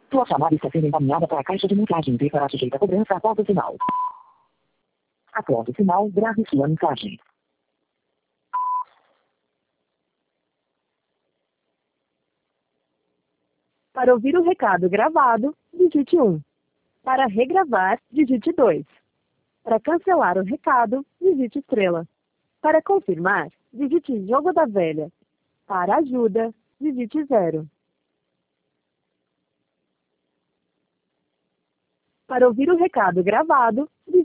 Sua chamada está sendo encaminhada para a caixa de mensagem e será sujeita a cobrança após o sinal. Após o sinal, grave sua mensagem. Para ouvir o recado gravado, digite 1. Para regravar, digite 2. Para cancelar o recado, digite estrela. Para confirmar, digite jogo da velha. Para ajuda, digite 0. Para ouvir o recado gravado, digite